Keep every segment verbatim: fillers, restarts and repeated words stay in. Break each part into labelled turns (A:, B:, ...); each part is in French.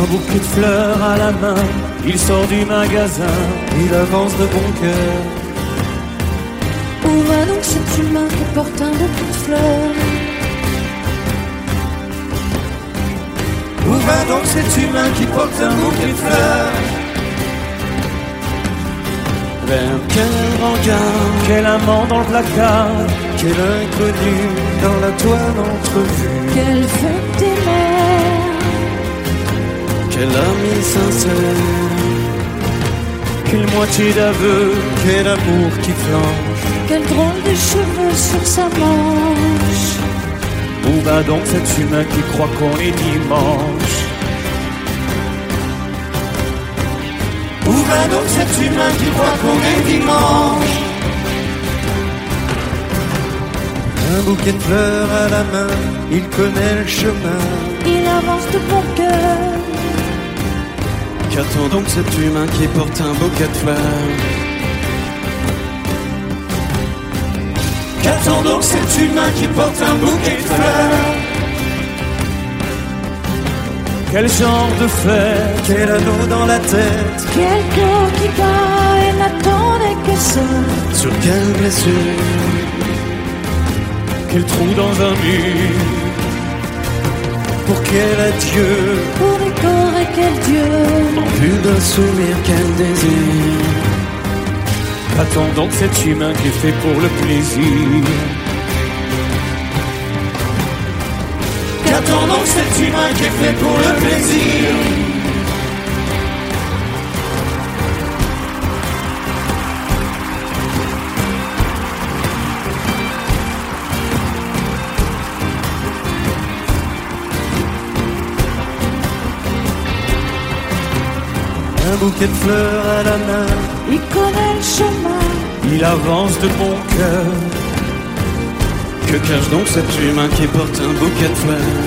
A: bouquet de fleurs à la main, il sort du magasin, il avance de bon cœur.
B: Où va donc cet humain qui porte un bouquet de fleurs?
A: Où va donc cet humain qui porte un bouquet de fleurs? Vers quel rencard, quel amant dans le placard, quel inconnu dans la toile entrevue,
B: quel feu des mers,
A: quel ami sincère, quelle moitié d'aveu, quel amour qui flanche,
B: quel drôle de cheveux sur sa manche.
A: Où va donc cet humain qui croit qu'on est dimanche? Où va donc cet humain qui croit qu'on est dimanche? Un bouquet de fleurs à la main, il connaît le chemin,
B: il avance de bon cœur.
A: Qu'attend donc cet humain qui porte un bouquet de fleurs? Qu'attend donc cet humain qui porte un bouquet de fleurs? Quel genre de fête, quel anneau dans la tête,
B: quel corps qui bat et n'attendait que ça.
A: Sur quelle blessure, quel trou dans un mur, pour quel adieu,
B: pour des corps et quel Dieu,
A: en vue d'un sourire, quel désir. Qu'attend donc cet humain qui est fait pour le plaisir? Qu'attend donc cet humain qui est fait pour le plaisir? Un bouquet de fleurs à la main,
B: il connaît le chemin,
A: il avance de bon cœur. Que cache donc cet humain qui porte un bouquet de fleurs?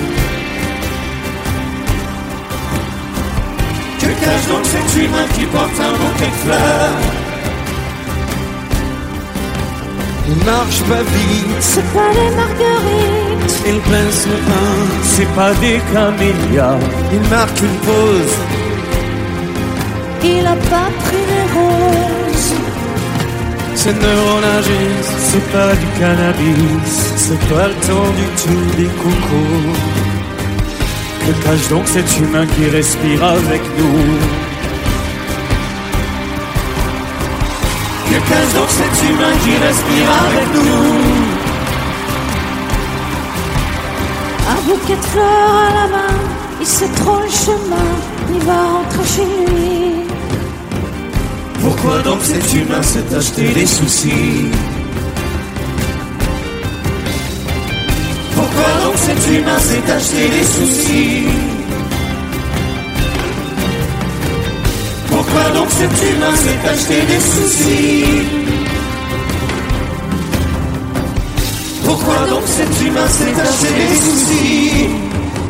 A: Que cache donc cet humain qui porte un bouquet de fleurs? Il marche pas vite,
B: c'est pas les marguerites,
A: il pince le pain, c'est pas des camélias. Il marque une pause,
B: il a pas pris les roses.
A: c'est neurologiste, c'est pas du cannabis, c'est pas le temps du tout des cocos. Que cache donc cet humain qui respire avec nous? Que cache donc cet humain qui respire avec nous?
B: Un bouquet de fleurs à la main, il sait trop le chemin, il va rentrer chez lui.
A: Pourquoi donc cet humain s'est acheté des soucis? Pourquoi donc cet humain s'est acheté des soucis? Pourquoi donc cet humain s'est acheté des soucis? Pourquoi donc cet humain s'est acheté des soucis?